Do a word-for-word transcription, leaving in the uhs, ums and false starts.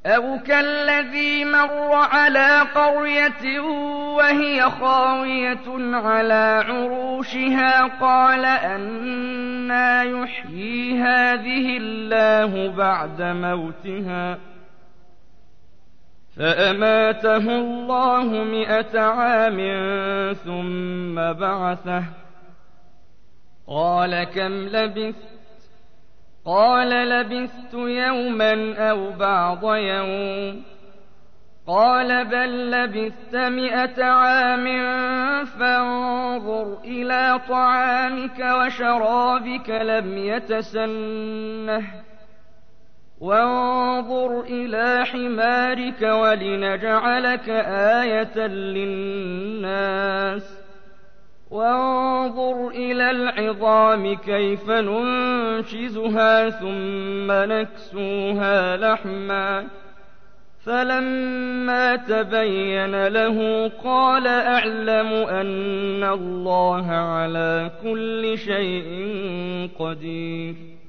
أو كالذي مر على قرية وهي خاوية على عروشها قال أنى يحيي هذه الله بعد موتها فأماته الله مئة عام ثم بعثه قال كم لبثت قال لبثت يوما أو بعض يوم قال بل لبثت مئة عام فانظر إلى طعامك وشرابك لم يتسنه وانظر إلى حمارك ولنجعلك آية للناس وانظر إلى العظام كيف ننشزها ثم نكسوها لحما فلما تبين له قال أعلم أن الله على كل شيء قدير